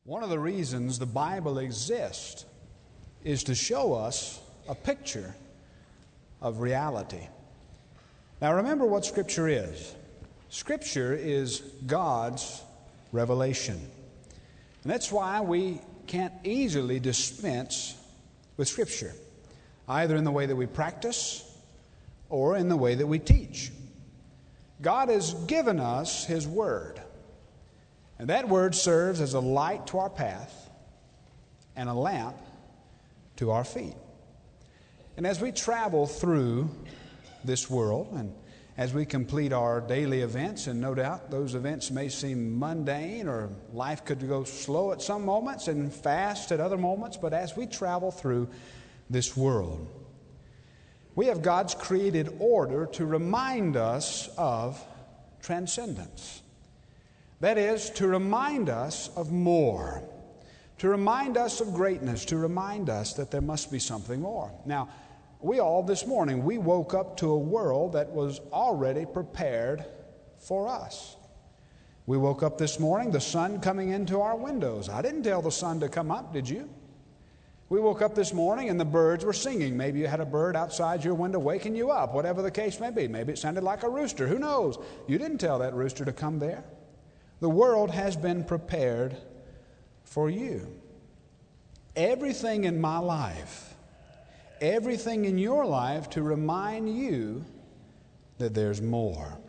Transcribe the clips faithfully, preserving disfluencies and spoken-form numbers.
One of the reasons the Bible exists is to show us a picture of reality. Now remember what Scripture is. Scripture is God's revelation. And that's why we can't easily dispense with Scripture, either in the way that we practice or in the way that we teach. God has given us His Word. And that Word serves as a light to our path and a lamp to our feet. And as we travel through this world and as we complete our daily events, and no doubt those events may seem mundane or life could go slow at some moments and fast at other moments, but as we travel through this world, we have God's created order to remind us of transcendence. That is, to remind us of more, to remind us of greatness, to remind us that there must be something more. Now, we all this morning, we woke up to a world that was already prepared for us. We woke up this morning, the sun coming into our windows. I didn't tell the sun to come up, did you? We woke up this morning and the birds were singing. Maybe you had a bird outside your window waking you up, whatever the case may be. Maybe it sounded like a rooster. Who knows? You didn't tell that rooster to come there. The world has been prepared for you. Everything in my life, everything in your life to remind you that there's more.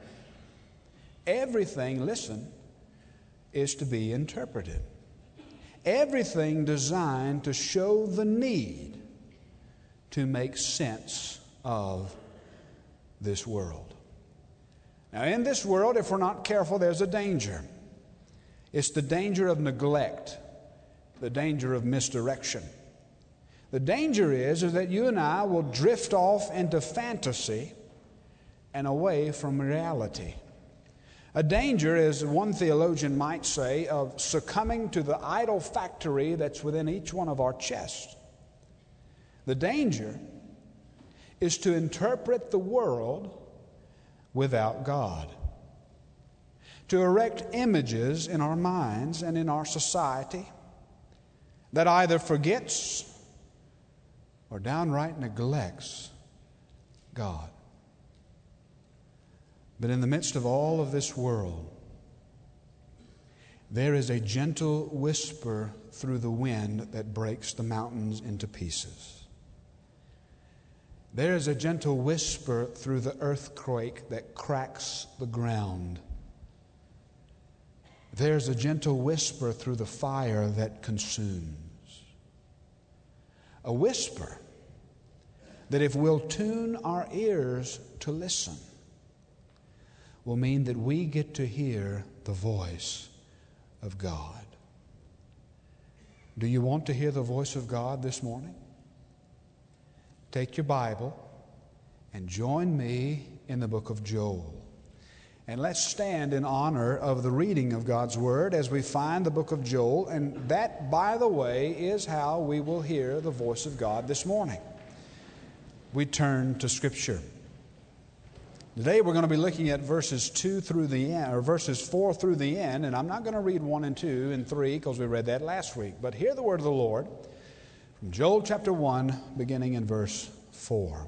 Everything, listen, is to be interpreted. Everything designed to show the need to make sense of this world. Now, in this world, if we're not careful, there's a danger. It's the danger of neglect, the danger of misdirection. The danger is, is that you and I will drift off into fantasy and away from reality. A danger, as one theologian might say, of succumbing to the idol factory that's within each one of our chests. The danger is to interpret the world without God, to erect images in our minds and in our society that either forgets or downright neglects God. But in the midst of all of this world, there is a gentle whisper through the wind that breaks the mountains into pieces. There is a gentle whisper through the earthquake that cracks the ground. There's a gentle whisper through the fire that consumes. A whisper that if we'll tune our ears to listen, will mean that we get to hear the voice of God. Do you want to hear the voice of God this morning? Take your Bible and join me in the book of Joel. And let's stand in honor of the reading of God's Word as we find the book of Joel. And that, by the way, is how we will hear the voice of God this morning. We turn to Scripture. Today we're going to be looking at verses two through the end, or verses four through the end, and I'm not going to read one and two and three because we read that last week. But hear the word of the Lord from Joel chapter one, beginning in verse four.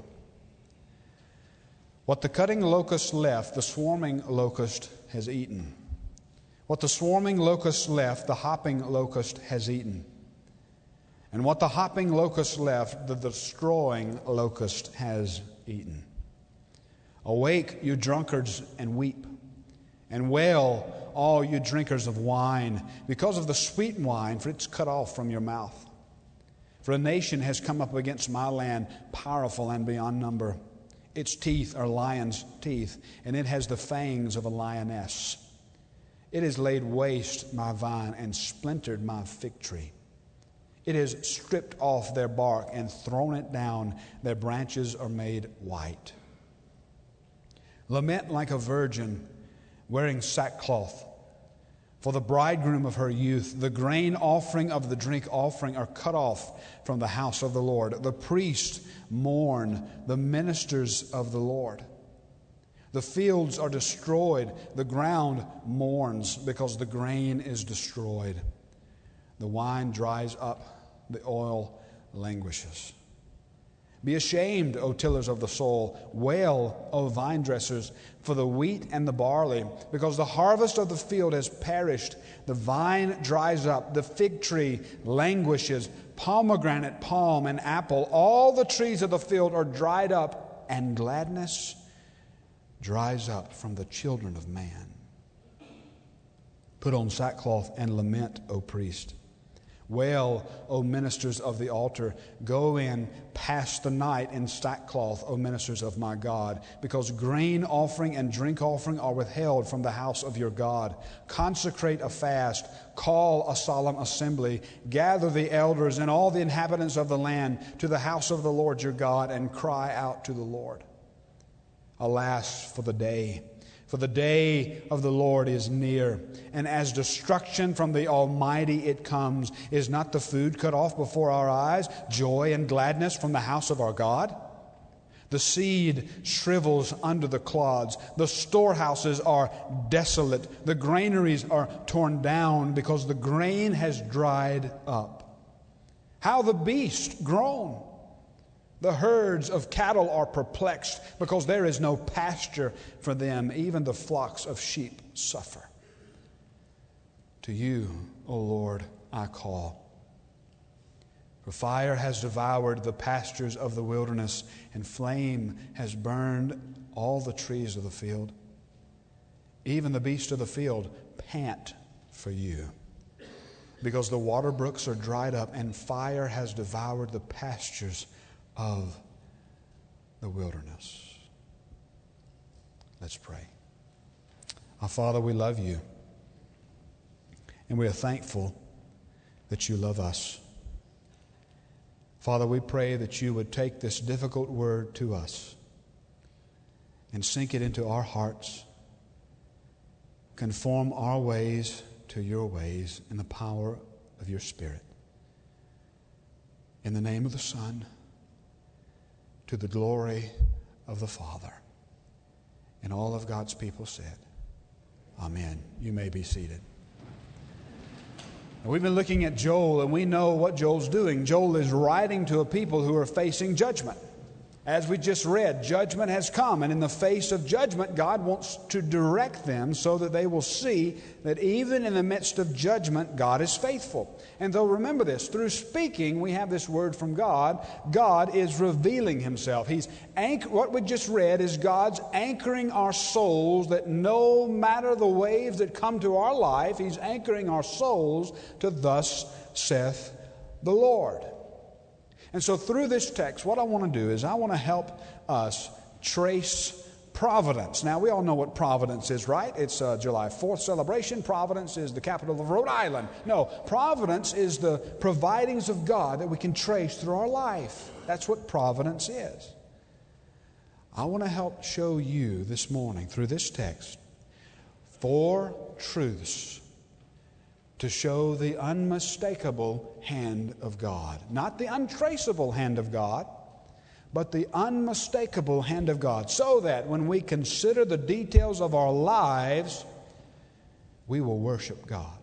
What the cutting locust left, the swarming locust has eaten. What the swarming locust left, the hopping locust has eaten. And what the hopping locust left, the destroying locust has eaten. Awake, you drunkards, and weep, and wail, all you drinkers of wine, because of the sweet wine, for it's cut off from your mouth. For a nation has come up against my land, powerful and beyond number. Its teeth are lion's teeth, and it has the fangs of a lioness. It has laid waste my vine and splintered my fig tree. It has stripped off their bark and thrown it down. Their branches are made white. Lament like a virgin wearing sackcloth. For the bridegroom of her youth, the grain offering of the drink offering are cut off from the house of the Lord. The priests mourn, the ministers of the Lord. The fields are destroyed. The ground mourns because the grain is destroyed. The wine dries up, the oil languishes. Be ashamed, O tillers of the soil. Wail, O vine dressers, for the wheat and the barley, because the harvest of the field has perished. The vine dries up, the fig tree languishes, pomegranate, palm, and apple. All the trees of the field are dried up, and gladness dries up from the children of man. Put on sackcloth and lament, O priest. Wail, O ministers of the altar. Go in, pass the night in sackcloth, O ministers of my God, because grain offering and drink offering are withheld from the house of your God. Consecrate a fast, call a solemn assembly, gather the elders and all the inhabitants of the land to the house of the Lord your God, and cry out to the Lord. Alas for the day! For the day of the Lord is near, and as destruction from the Almighty it comes. Is not the food cut off before our eyes, joy and gladness from the house of our God? The seed shrivels under the clods. The storehouses are desolate. The granaries are torn down because the grain has dried up. How the beast groan! The herds of cattle are perplexed because there is no pasture for them. Even the flocks of sheep suffer. To you, O Lord, I call. For fire has devoured the pastures of the wilderness, and flame has burned all the trees of the field. Even the beasts of the field pant for you, because the water brooks are dried up, and fire has devoured the pastures of the wilderness. Let's pray. Our Father, we love you, and we are thankful that you love us. Father, we pray that you would take this difficult word to us and sink it into our hearts, conform our ways to your ways in the power of your Spirit. In the name of the Son, to the glory of the Father. And all of God's people said, Amen. You may be seated. Now, we've been looking at Joel, and we know what Joel's doing. Joel is writing to a people who are facing judgment. As we just read, judgment has come, and in the face of judgment, God wants to direct them so that they will see that even in the midst of judgment, God is faithful. And though, remember this, through speaking, we have this word from God. God is revealing himself. He's anch- what we just read is God's anchoring our souls, that no matter the waves that come to our life, he's anchoring our souls to thus saith the Lord. And so through this text, what I want to do is I want to help us trace Providence. Now, we all know what Providence is, right? It's a July fourth celebration. Providence is the capital of Rhode Island. No, Providence is the providings of God that we can trace through our life. That's what Providence is. I want to help show you this morning through this text four truths to show the unmistakable hand of God. Not the untraceable hand of God, but the unmistakable hand of God. So that when we consider the details of our lives, we will worship God.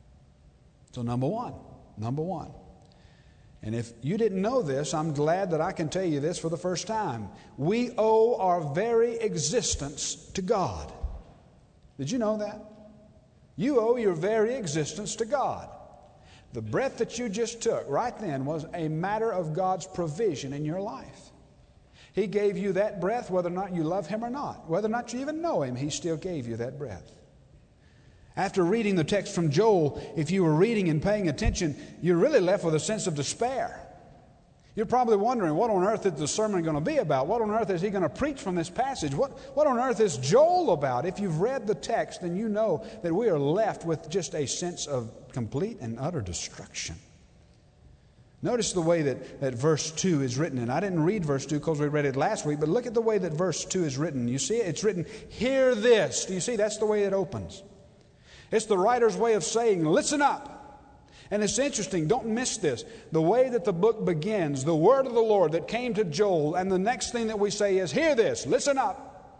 So number one, number one. And if you didn't know this, I'm glad that I can tell you this for the first time. We owe our very existence to God. Did you know that? You owe your very existence to God. The breath that you just took right then was a matter of God's provision in your life. He gave you that breath whether or not you love him or not. Whether or not you even know him, he still gave you that breath. After reading the text from Joel, if you were reading and paying attention, you're really left with a sense of despair. You're probably wondering, what on earth is the sermon going to be about? What on earth is he going to preach from this passage? What, what on earth is Joel about? If you've read the text, then you know that we are left with just a sense of complete and utter destruction. Notice the way that, that verse two is written. And I didn't read verse two because we read it last week, but look at the way that verse two is written. You see it? It's written, hear this. Do you see? That's the way it opens. It's the writer's way of saying, listen up. And it's interesting, don't miss this. The way that the book begins, the word of the Lord that came to Joel, and the next thing that we say is, hear this, listen up.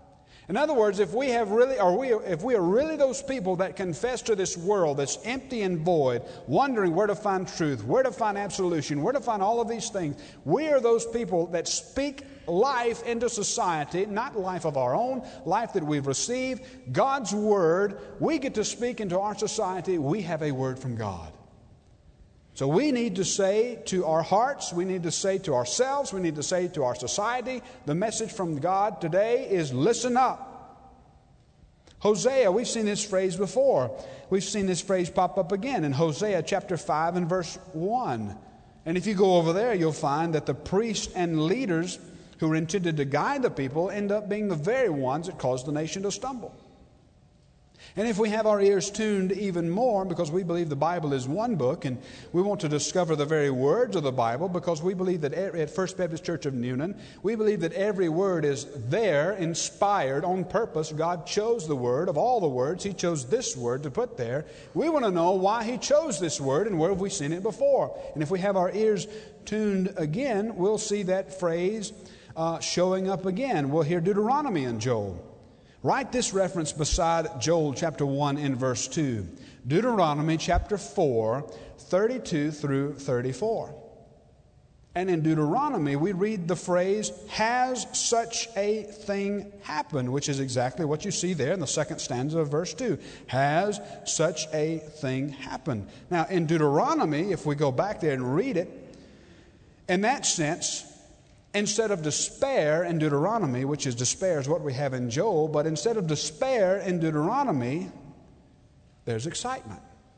In other words, if we have really, or we, if we are really those people that confess to this world that's empty and void, wondering where to find truth, where to find absolution, where to find all of these things, we are those people that speak life into society, not life of our own, life that we've received, God's Word. We get to speak into our society. We have a word from God. So we need to say to our hearts, we need to say to ourselves, we need to say to our society, the message from God today is listen up. Hosea, we've seen this phrase before. We've seen this phrase pop up again in Hosea chapter five and verse one. And if you go over there, you'll find that the priests and leaders who are intended to guide the people end up being the very ones that cause the nation to stumble. And if we have our ears tuned even more, because we believe the Bible is one book, and we want to discover the very words of the Bible, because we believe that at First Baptist Church of Newnan, we believe that every word is there, inspired, on purpose. God chose the word. Of all the words, He chose this word to put there. We want to know why He chose this word, and where have we seen it before. And if we have our ears tuned again, we'll see that phrase uh, showing up again. We'll hear Deuteronomy in Joel. Write this reference beside Joel chapter one in verse two. Deuteronomy chapter four, thirty-two through thirty-four. And in Deuteronomy, we read the phrase, has such a thing happened, which is exactly what you see there in the second stanza of verse two. Has such a thing happened. Now, in Deuteronomy, if we go back there and read it, in that sense, instead of despair in Deuteronomy, which is despair is what we have in Joel, but instead of despair in Deuteronomy, there's excitement.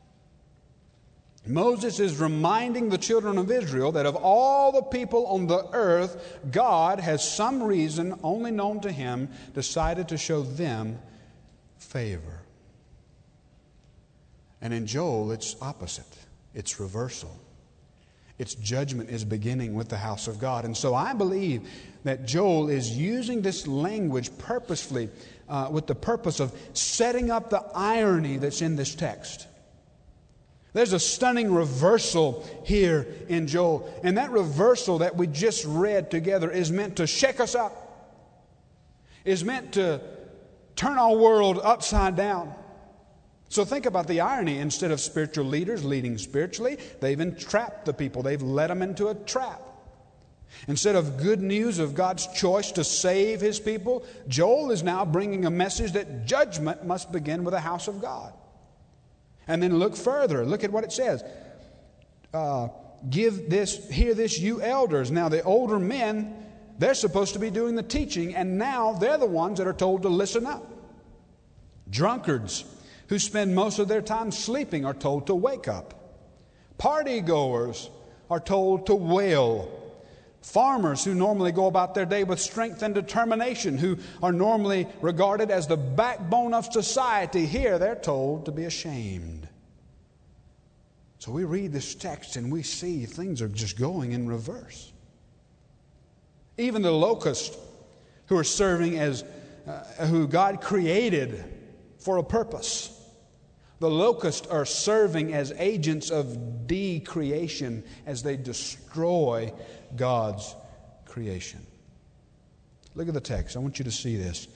Moses is reminding the children of Israel that of all the people on the earth, God has some reason only known to Him decided to show them favor. And in Joel, it's opposite. It's reversal. Its judgment is beginning with the house of God. And so I believe that Joel is using this language purposefully uh, with the purpose of setting up the irony that's in this text. There's a stunning reversal here in Joel. And that reversal that we just read together is meant to shake us up. Is meant to turn our world upside down. So think about the irony. Instead of spiritual leaders leading spiritually, they've entrapped the people. They've led them into a trap. Instead of good news of God's choice to save His people, Joel is now bringing a message that judgment must begin with the house of God. And then look further. Look at what it says. Uh, give this, hear this, you elders. Now the older men, they're supposed to be doing the teaching, and now they're the ones that are told to listen up. Drunkards who spend most of their time sleeping are told to wake up. Party goers are told to wail. Farmers who normally go about their day with strength and determination, who are normally regarded as the backbone of society, here they're told to be ashamed. So we read this text and we see things are just going in reverse. Even the locusts who are serving as, uh, who God created for a purpose. The locusts are serving as agents of decreation as they destroy God's creation. Look at the text. I want you to see this.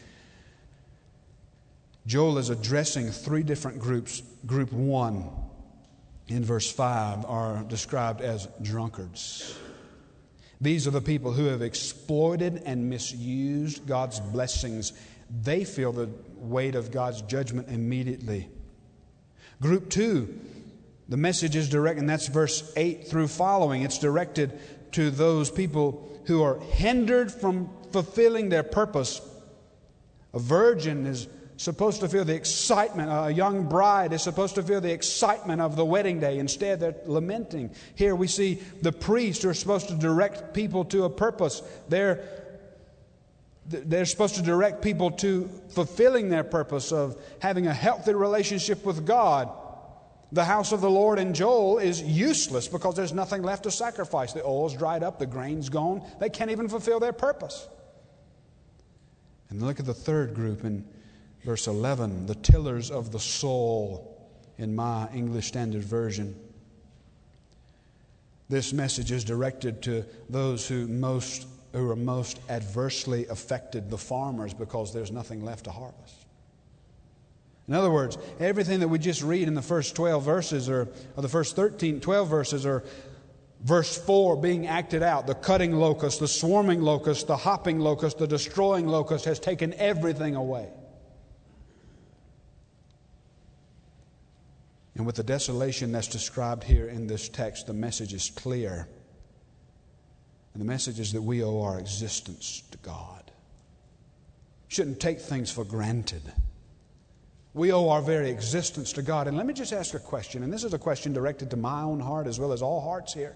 Joel is addressing three different groups. Group one, in verse five, are described as drunkards. These are the people who have exploited and misused God's blessings. They feel the weight of God's judgment immediately. Group two, the message is direct, and that's verse eight through following. It's directed to those people who are hindered from fulfilling their purpose. A virgin is supposed to feel the excitement. A young bride is supposed to feel the excitement of the wedding day. Instead, they're lamenting. Here we see the priests who are supposed to direct people to a purpose. They're They're supposed to direct people to fulfilling their purpose of having a healthy relationship with God. The house of the Lord in Joel is useless because there's nothing left to sacrifice. The oil's dried up, the grain's gone. They can't even fulfill their purpose. And look at the third group in verse eleven, the tillers of the soul in my English Standard Version. This message is directed to those who most who are most adversely affected, the farmers, because there's nothing left to harvest. In other words, everything that we just read in the first twelve verses, or, or the first thirteen, twelve verses, or verse four being acted out, the cutting locust, the swarming locust, the hopping locust, the destroying locust has taken everything away. And with the desolation that's described here in this text, the message is clear. And the message is that we owe our existence to God. Shouldn't take things for granted. We owe our very existence to God. And let me just ask a question, and this is a question directed to my own heart as well as all hearts here.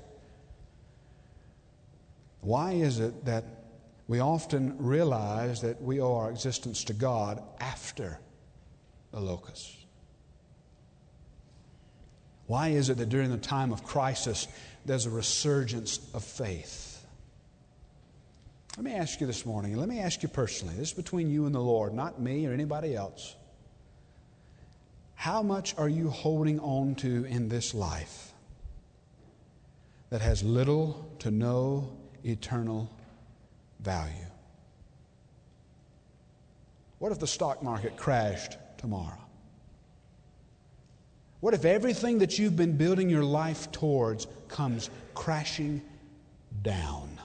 Why is it that we often realize that we owe our existence to God after the locust? Why is it that during the time of crisis there's a resurgence of faith? Let me ask you this morning, and let me ask you personally, this is between you and the Lord, not me or anybody else. How much are you holding on to in this life that has little to no eternal value? What if the stock market crashed tomorrow? What if everything that you've been building your life towards comes crashing down?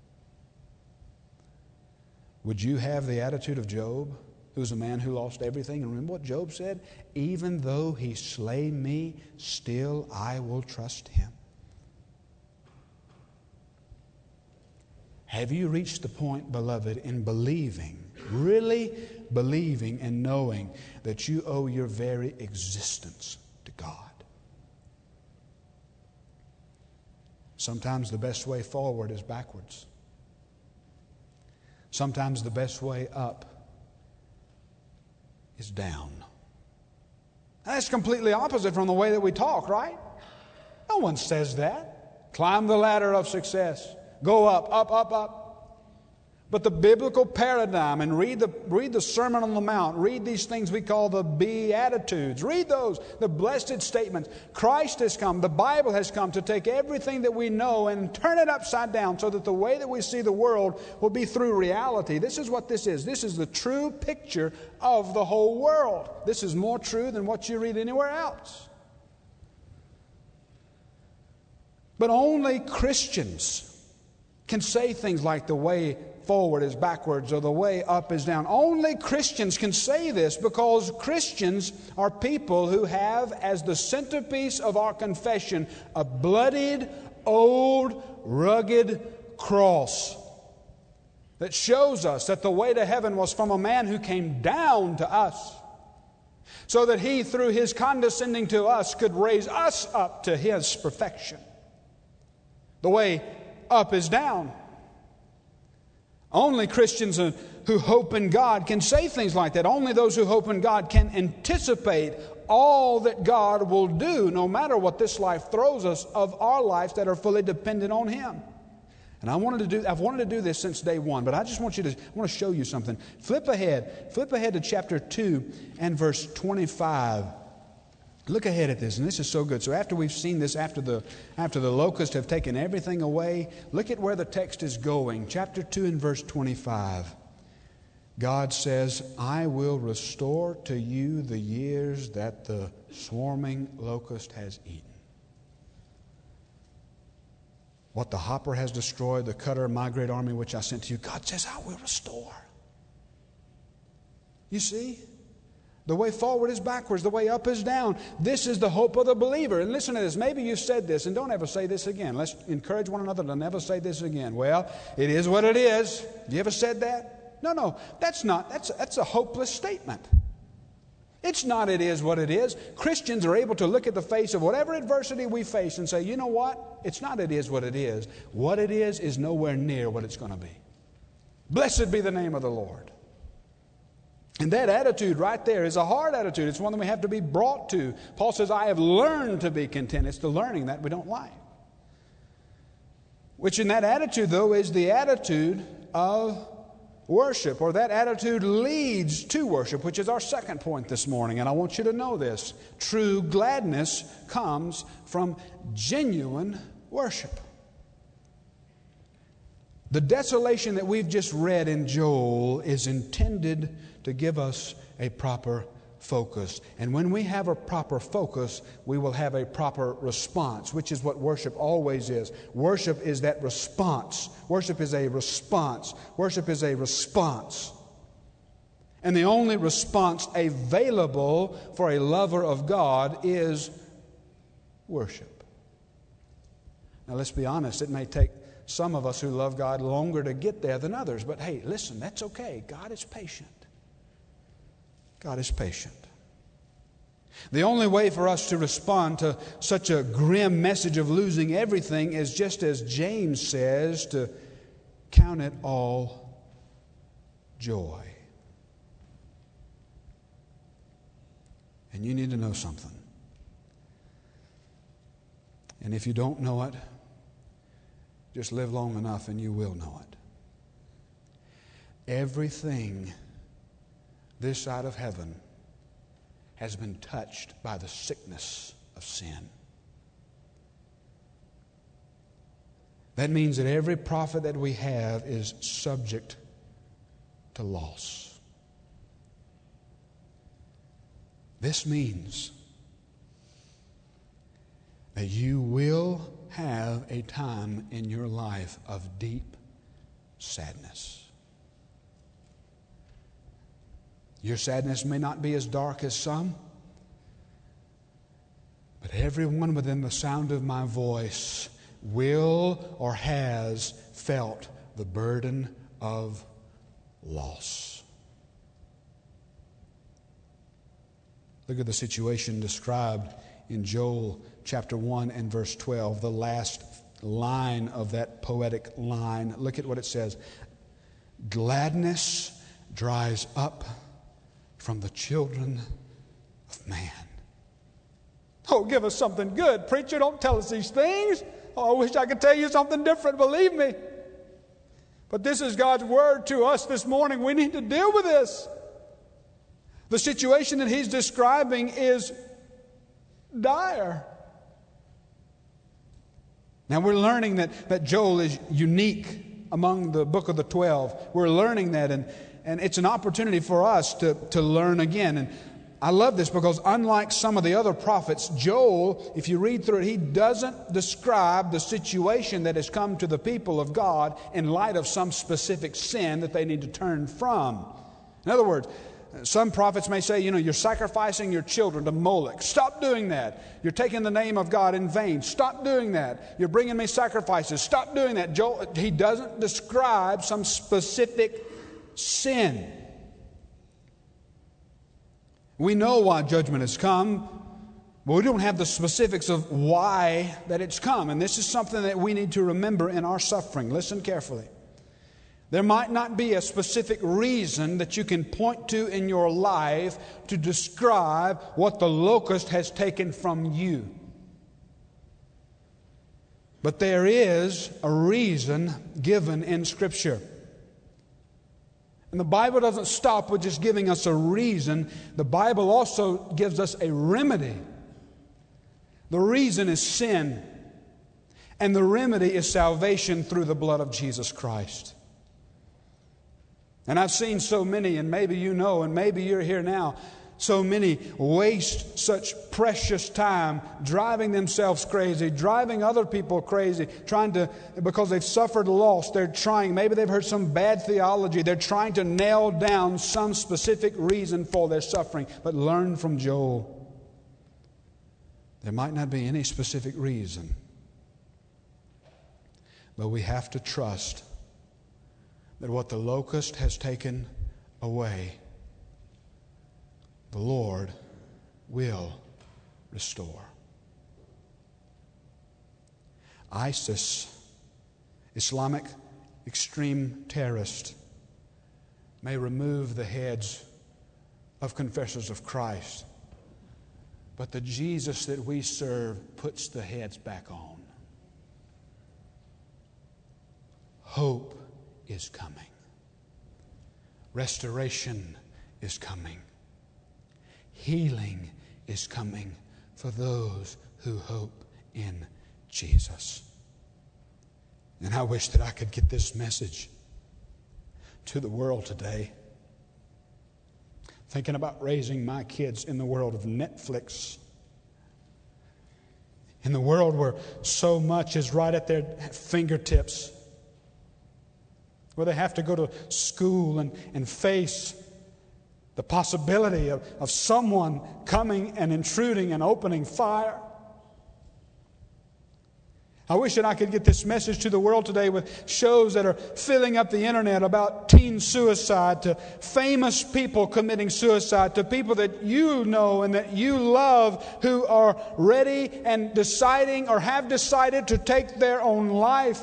Would you have the attitude of Job, who was a man who lost everything? And remember what Job said? Even though he slay me, still I will trust him. Have you reached the point, beloved, in believing, really believing and knowing that you owe your very existence to God? Sometimes the best way forward is backwards. Sometimes the best way up is down. That's completely opposite from the way that we talk, right? No one says that. Climb the ladder of success. Go up, up, up, up. But the biblical paradigm, and read the, read the Sermon on the Mount, read these things we call the Beatitudes. Read those, the blessed statements. Christ has come, the Bible has come to take everything that we know and turn it upside down so that the way that we see the world will be through reality. This is what this is. This is the true picture of the whole world. This is more true than what you read anywhere else. But only Christians can say things like the way forward is backwards or the way up is down. Only Christians can say this because Christians are people who have as the centerpiece of our confession a bloodied, old, rugged cross that shows us that the way to heaven was from a man who came down to us so that he, through his condescending to us, could raise us up to his perfection. The way up is down. Only Christians who hope in God can say things like that. Only those who hope in God can anticipate all that God will do, no matter what this life throws us, of our lives that are fully dependent on Him. And I wanted to do, I've wanted to do this since day one, but I just want you to, I want to show you something. Flip ahead. Flip ahead to chapter two and verse twenty-five. Look ahead at this, and this is so good. So after we've seen this, after the after the locusts have taken everything away, look at where the text is going. Chapter two and verse twenty-five. God says, I will restore to you the years that the swarming locust has eaten. What the hopper has destroyed, the cutter, my great army which I sent to you, God says, I will restore. You see? The way forward is backwards. The way up is down. This is the hope of the believer. And listen to this. Maybe you've said this, and don't ever say this again. Let's encourage one another to never say this again. Well, it is what it is. You ever said that? No, no. That's not. That's, that's a hopeless statement. It's not it is what it is. Christians are able to look at the face of whatever adversity we face and say, you know what? It's not it is what it is. What it is is nowhere near what it's going to be. Blessed be the name of the Lord. And that attitude right there is a hard attitude. It's one that we have to be brought to. Paul says, I have learned to be content. It's the learning that we don't like. Which in that attitude, though, is the attitude of worship. Or that attitude leads to worship, which is our second point this morning. And I want you to know this. True gladness comes from genuine worship. The desolation that we've just read in Joel is intended to give us a proper focus. And when we have a proper focus, we will have a proper response, which is what worship always is. Worship is that response. Worship is a response. Worship is a response. And the only response available for a lover of God is worship. Now, let's be honest, it may take some of us who love God longer to get there than others. But hey, listen, that's okay. God is patient. God is patient. The only way for us to respond to such a grim message of losing everything is just as James says, to count it all joy. And you need to know something. And if you don't know it, just live long enough and you will know it. Everything this side of heaven has been touched by the sickness of sin. That means that every prophet that we have is subject to loss. This means that you will have a time in your life of deep sadness. Your sadness may not be as dark as some, but everyone within the sound of my voice will or has felt the burden of loss. Look at the situation described in Joel chapter one and verse twelve, the last line of that poetic line. Look at what it says. Gladness dries up from the children of man. Oh, give us something good. Preacher, don't tell us these things. Oh, I wish I could tell you something different, believe me. But this is God's word to us this morning. We need to deal with this. The situation that he's describing is dire. Now we're learning that, that Joel is unique among the book of the twelve. We're learning that, and, and it's an opportunity for us to, to learn again. And I love this because unlike some of the other prophets, Joel, if you read through it, he doesn't describe the situation that has come to the people of God in light of some specific sin that they need to turn from. In other words, some prophets may say, you know, you're sacrificing your children to Moloch. Stop doing that. You're taking the name of God in vain. Stop doing that. You're bringing me sacrifices. Stop doing that. Joel, he doesn't describe some specific sin. We know why judgment has come, but we don't have the specifics of why that it's come. And this is something that we need to remember in our suffering. Listen carefully. There might not be a specific reason that you can point to in your life to describe what the locust has taken from you. But there is a reason given in Scripture. And the Bible doesn't stop with just giving us a reason. The Bible also gives us a remedy. The reason is sin. And the remedy is salvation through the blood of Jesus Christ. And I've seen so many, and maybe you know, and maybe you're here now, so many waste such precious time driving themselves crazy, driving other people crazy, trying to, because they've suffered loss, they're trying, maybe they've heard some bad theology, they're trying to nail down some specific reason for their suffering. But learn from Joel. There might not be any specific reason, but we have to trust that what the locust has taken away, the Lord will restore. ISIS, Islamic extreme terrorist, may remove the heads of confessors of Christ, but the Jesus that we serve puts the heads back on. Hope is coming. Restoration is coming. Healing is coming for those who hope in Jesus. And I wish that I could get this message to the world today. Thinking about raising my kids in the world of Netflix. In the world where so much is right at their fingertips. Where they have to go to school and, and face the possibility of, of someone coming and intruding and opening fire. I wish that I could get this message to the world today with shows that are filling up the internet about teen suicide, to famous people committing suicide, to people that you know and that you love who are ready and deciding or have decided to take their own life.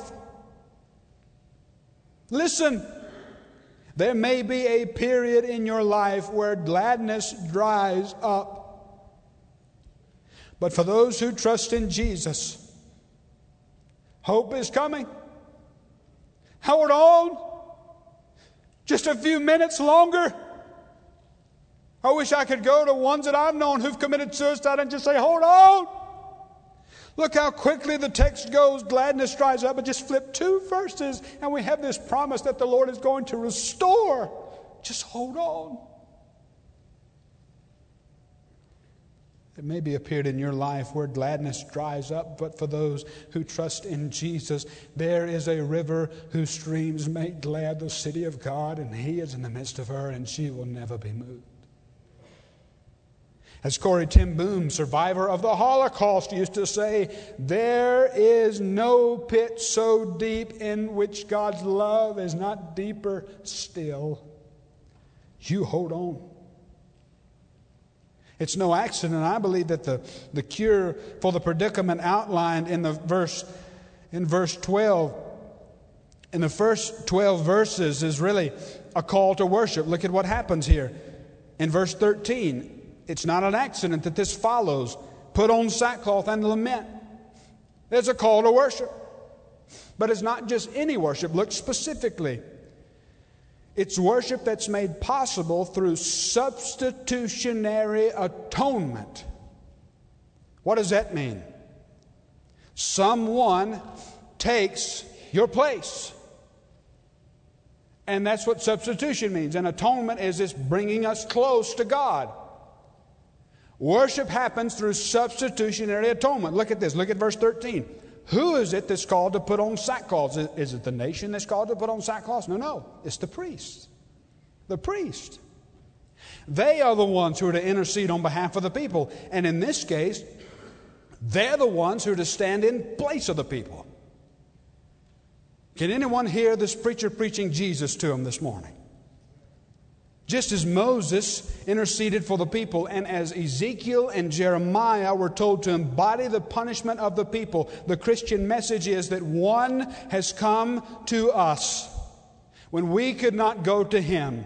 Listen, there may be a period in your life where gladness dries up. But for those who trust in Jesus, hope is coming. Hold on. Just a few minutes longer. I wish I could go to ones that I've known who've committed suicide and just say, hold on. Look how quickly the text goes. Gladness dries up. But just flip two verses and we have this promise that the Lord is going to restore. Just hold on. There may be a period in your life where gladness dries up, but for those who trust in Jesus, there is a river whose streams make glad the city of God, and He is in the midst of her, and she will never be moved. As Corrie ten Boom, survivor of the Holocaust, used to say, there is no pit so deep in which God's love is not deeper still. You hold on. It's no accident. I believe that the, the cure for the predicament outlined in the verse in verse twelve, in the first twelve verses, is really a call to worship. Look at what happens here. In verse thirteen, it's not an accident that this follows. Put on sackcloth and lament. There's a call to worship. But it's not just any worship. Look specifically. It's worship that's made possible through substitutionary atonement. What does that mean? Someone takes your place. And that's what substitution means. And atonement is this bringing us close to God. Worship happens through substitutionary atonement. Look at this. Look at verse thirteen. Who is it that's called to put on sackcloth? Is it the nation that's called to put on sackcloth? No, no. It's the priest. The priest. They are the ones who are to intercede on behalf of the people. And in this case, they're the ones who are to stand in place of the people. Can anyone hear this preacher preaching Jesus to them this morning? Just as Moses interceded for the people, and as Ezekiel and Jeremiah were told to embody the punishment of the people, the Christian message is that one has come to us when we could not go to Him,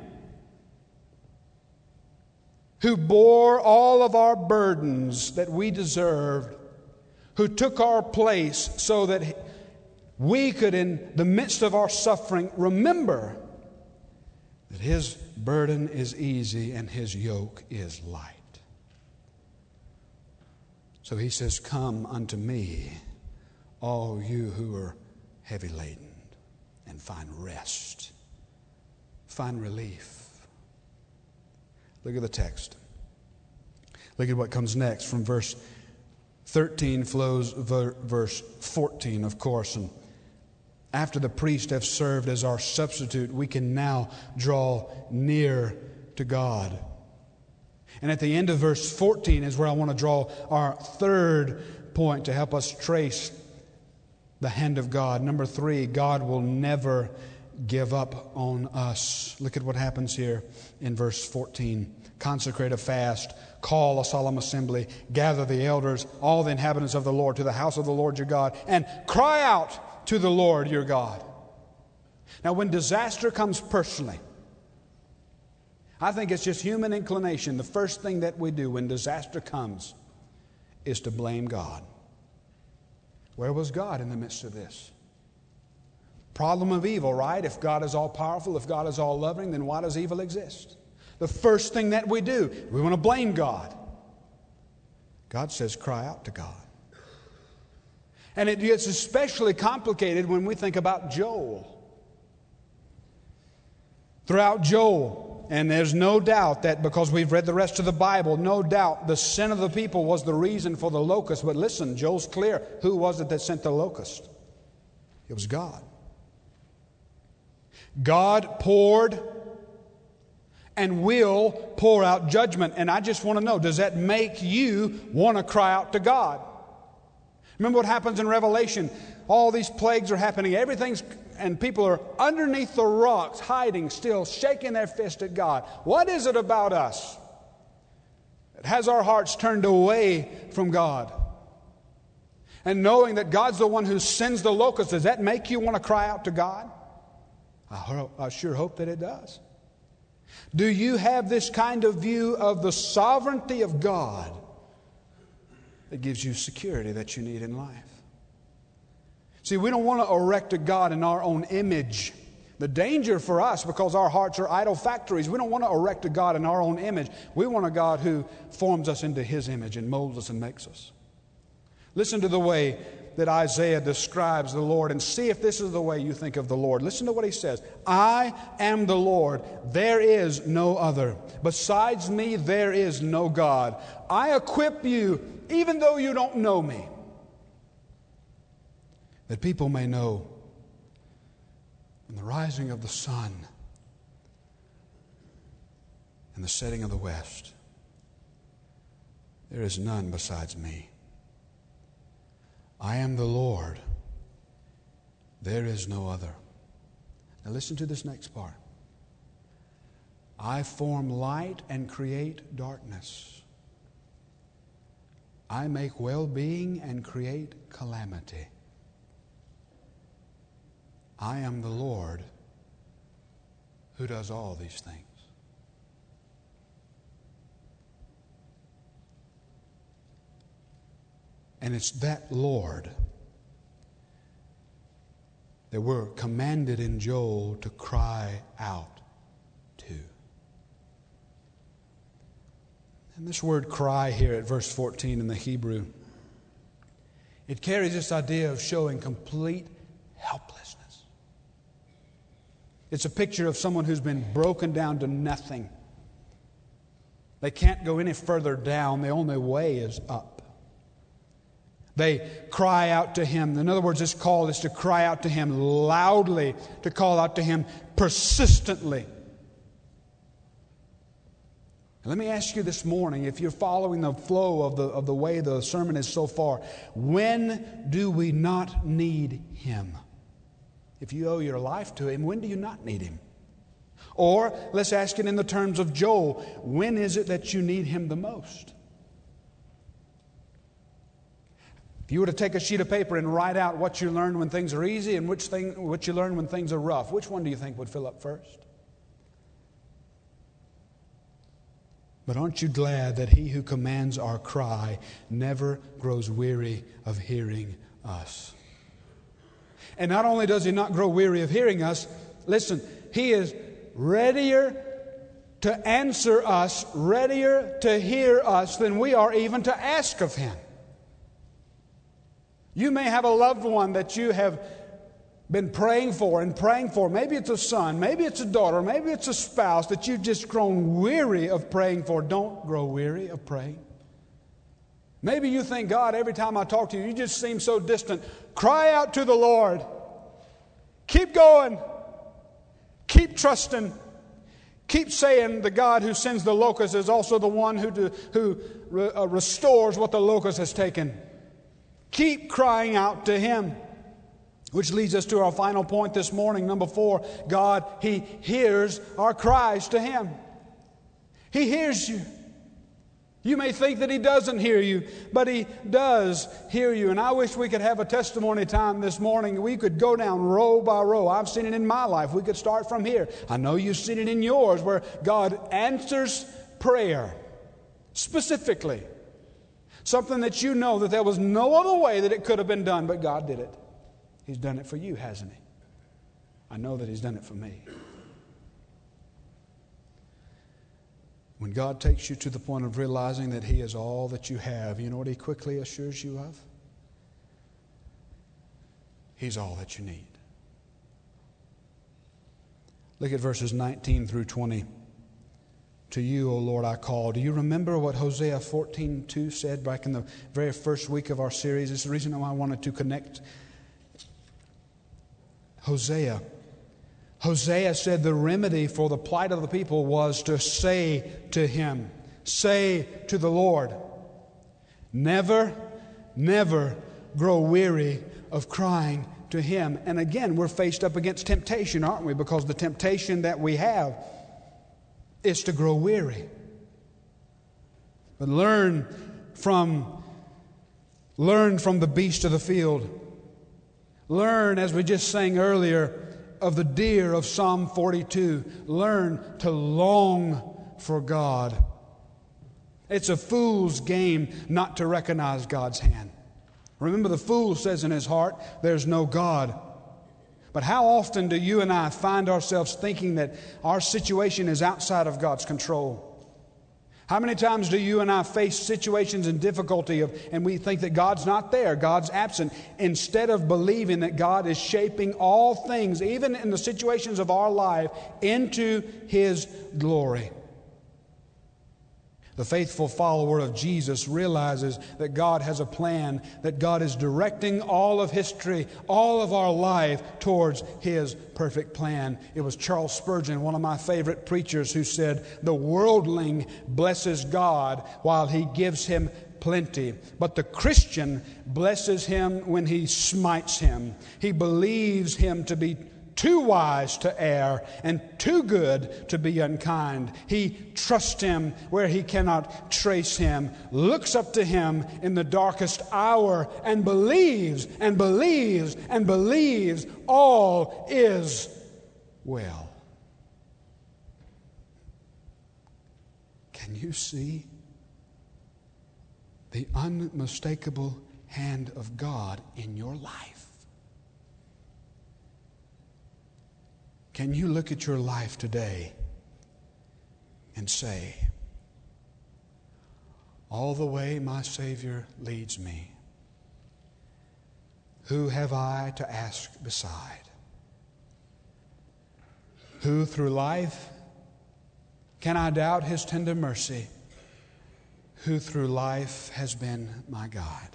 who bore all of our burdens that we deserved, who took our place so that we could, in the midst of our suffering, remember that His burden is easy and His yoke is light. So He says, come unto me, all you who are heavy laden, and find rest, find relief. Look at the text. Look at what comes next. From verse thirteen flows ver- verse fourteen, of course, and after the priest have served as our substitute, we can now draw near to God. And at the end of verse fourteen is where I want to draw our third point to help us trace the hand of God. Number three, God will never give up on us. Look at what happens here in verse fourteen. Consecrate a fast, call a solemn assembly, gather the elders, all the inhabitants of the Lord, to the house of the Lord your God, and cry out to the Lord your God. Now, when disaster comes personally, I think it's just human inclination. The first thing that we do when disaster comes is to blame God. Where was God in the midst of this? Problem of evil, right? If God is all powerful, if God is all loving, then why does evil exist? The first thing that we do, we want to blame God. God says, cry out to God. And it gets especially complicated when we think about Joel. Throughout Joel, and there's no doubt that because we've read the rest of the Bible, no doubt the sin of the people was the reason for the locust. But listen, Joel's clear. Who was it that sent the locust? It was God. God poured and will pour out judgment. And I just want to know, does that make you want to cry out to God? Remember what happens in Revelation? All these plagues are happening. Everything's, and people are underneath the rocks, hiding still, shaking their fist at God. What is it about us that has our hearts turned away from God? And knowing that God's the one who sends the locusts, does that make you want to cry out to God? I, ho- I sure hope that it does. Do you have this kind of view of the sovereignty of God that gives you security that you need in life? See, we don't want to erect a God in our own image. The danger for us, because our hearts are idol factories, we don't want to erect a God in our own image. We want a God who forms us into His image and molds us and makes us. Listen to the way that Isaiah describes the Lord and see if this is the way you think of the Lord. Listen to what he says. I am the Lord. There is no other. Besides me, there is no God. I equip you, even though you don't know me, that people may know in the rising of the sun and the setting of the west, there is none besides me. I am the Lord. There is no other. Now listen to this next part. I form light and create darkness. I make well-being and create calamity. I am the Lord who does all these things. And it's that Lord that we're commanded in Joel to cry out to. And this word cry here at verse fourteen in the Hebrew, it carries this idea of showing complete helplessness. It's a picture of someone who's been broken down to nothing. They can't go any further down. The only way is up. They cry out to Him. In other words, this call is to cry out to Him loudly, to call out to Him persistently. And let me ask you this morning, if you're following the flow of the, of the way the sermon is so far, when do we not need Him? If you owe your life to Him, when do you not need Him? Or, let's ask it in the terms of Joel, when is it that you need Him the most? If you were to take a sheet of paper and write out what you learned when things are easy and which thing, what you learned when things are rough, which one do you think would fill up first? But aren't you glad that He who commands our cry never grows weary of hearing us? And not only does He not grow weary of hearing us, listen, He is readier to answer us, readier to hear us than we are even to ask of Him. You may have a loved one that you have been praying for and praying for. Maybe it's a son, maybe it's a daughter, maybe it's a spouse that you've just grown weary of praying for. Don't grow weary of praying. Maybe you think, God, every time I talk to you, you just seem so distant. Cry out to the Lord. Keep going. Keep trusting. Keep saying the God who sends the locust is also the one who, do, who re, uh, restores what the locust has taken. Keep crying out to Him. Which leads us to our final point this morning. Number four, God, He hears our cries to Him. He hears you. You may think that He doesn't hear you, but He does hear you. And I wish we could have a testimony time this morning. We could go down row by row. I've seen it in my life. We could start from here. I know you've seen it in yours, where God answers prayer specifically. Something that you know that there was no other way that it could have been done, but God did it. He's done it for you, hasn't He? I know that He's done it for me. When God takes you to the point of realizing that He is all that you have, you know what He quickly assures you of? He's all that you need. Look at verses nineteen through twenty. To you, O Lord, I call. Do you remember what Hosea fourteen two said back in the very first week of our series? This is the reason why I wanted to connect. Hosea. Hosea said the remedy for the plight of the people was to say to Him, say to the Lord, never, never grow weary of crying to Him. And again, we're faced up against temptation, aren't we? Because the temptation that we have is to grow weary. But learn from, learn from the beast of the field. Learn, as we just sang earlier, of the deer of Psalm forty-two. Learn to long for God. It's a fool's game not to recognize God's hand. Remember, the fool says in his heart, there's no God. But how often do you and I find ourselves thinking that our situation is outside of God's control? How many times do you and I face situations and difficulty of, and we think that God's not there, God's absent, instead of believing that God is shaping all things, even in the situations of our life, into His glory? The faithful follower of Jesus realizes that God has a plan, that God is directing all of history, all of our life towards His perfect plan. It was Charles Spurgeon, one of my favorite preachers, who said, the worldling blesses God while he gives him plenty, but the Christian blesses Him when he smites him. He believes Him to be too wise to err and too good to be unkind. He trusts Him where he cannot trace Him, looks up to Him in the darkest hour, and believes and believes and believes all is well. Can you see the unmistakable hand of God in your life? Can you look at your life today and say, all the way my Savior leads me, who have I to ask beside? Who through life can I doubt His tender mercy? Who through life has been my guide?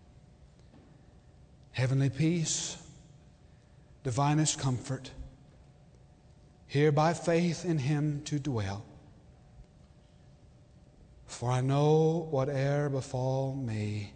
Heavenly peace, divinest comfort, here by faith in Him to dwell. For I know whate'er befall me,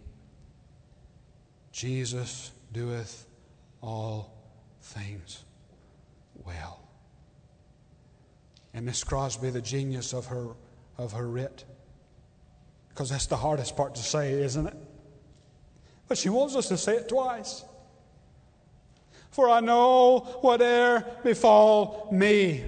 Jesus doeth all things well. And Miss Crosby, the genius of her of her writ, because that's the hardest part to say, isn't it? But she wants us to say it twice. For I know whate'er befall me,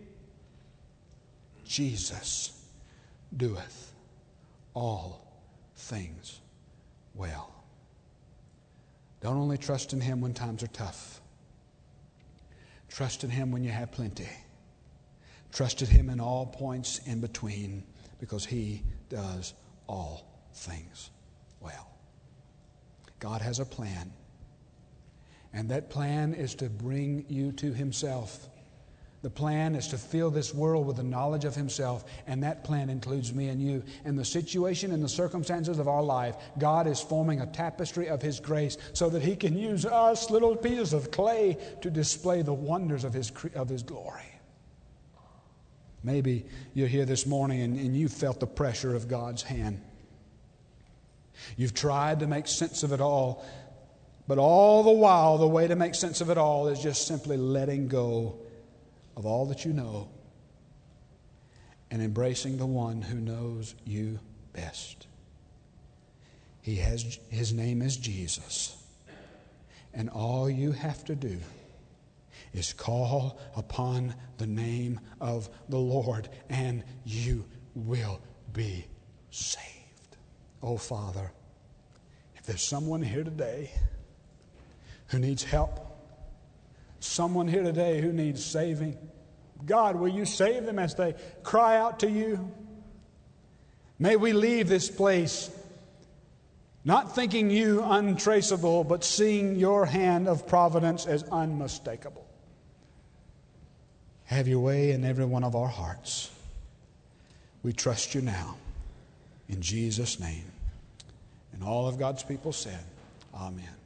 Jesus doeth all things well. Don't only trust in Him when times are tough. Trust in Him when you have plenty. Trust in Him in all points in between, because He does all things well. God has a plan. And that plan is to bring you to Himself. The plan is to fill this world with the knowledge of Himself, and that plan includes me and you. And the situation and the circumstances of our life, God is forming a tapestry of His grace so that He can use us, little pieces of clay, to display the wonders of His, of His glory. Maybe you're here this morning and, and you felt the pressure of God's hand. You've tried to make sense of it all, but all the while, the way to make sense of it all is just simply letting go of all that you know and embracing the one who knows you best. He has, His name is Jesus. And all you have to do is call upon the name of the Lord, and you will be saved. Oh, Father, if there's someone here today who needs help, someone here today who needs saving, God, will you save them as they cry out to you? May we leave this place Not thinking you untraceable, but seeing your hand of providence as unmistakable. Have your way in every one of our hearts. We trust you now. In Jesus' name. And all of God's people said, Amen.